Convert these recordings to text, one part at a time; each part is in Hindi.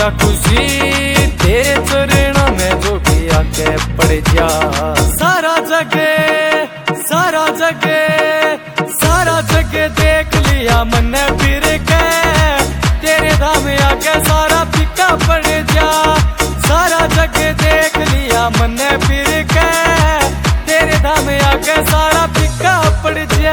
या खुशी तेरे चरणों में जो भी आके पड़ जा। सारा जगे सारा जगे सारा जगे देख लिया मैंने फिर के तेरे धाम आके सारा फीका पड़ जा। सारा जगे देख लिया मैंने फिर के तेरे धाम आके सारा फीका पड़ जा।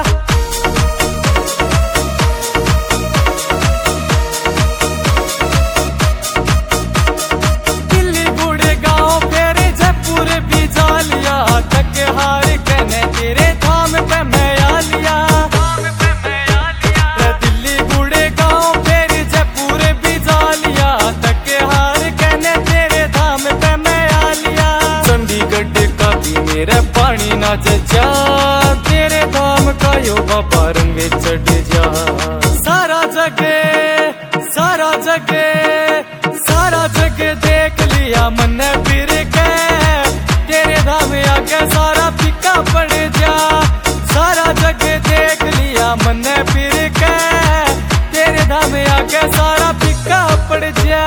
मेरे पानी ना जा तेरे धाम का यो बाबा रंग चढ़ जा। सारा जगे सारा जगे सारा जगे देख लिया मैंने फिर के तेरे धाम आके सारा फीका पड़ जा। सारा जगे देख लिया मैंने फिर के तेरे धाम आके सारा फीका पड़ जा।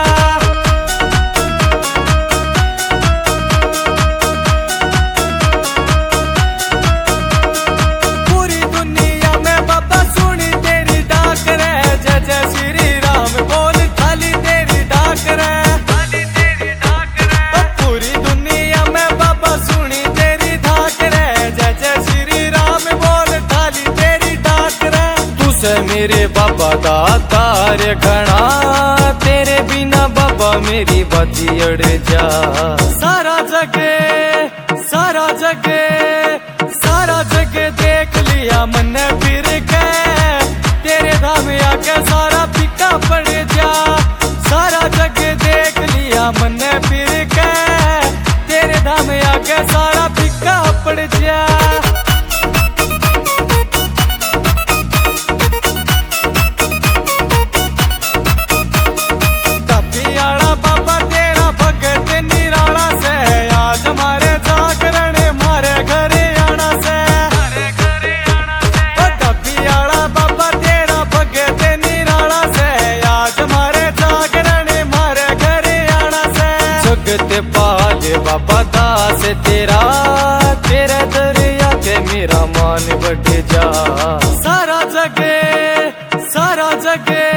मेरे बाबा दातार घना तेरे बिना बाबा मेरी बाजी अड़ जा। सारा जगे सारा जगे सारा जगे देख लिया मैंने फिर के तेरे धाम आके सारा फीका पड़ जा। सारा जगे देख लिया मैंने फिर के तेरे धाम आके सारा फीका पड़ जा। पाले बाबा दास तेरा तेरे दरिया के मेरा मान बढ़ जा। सारा जगे सारा जगे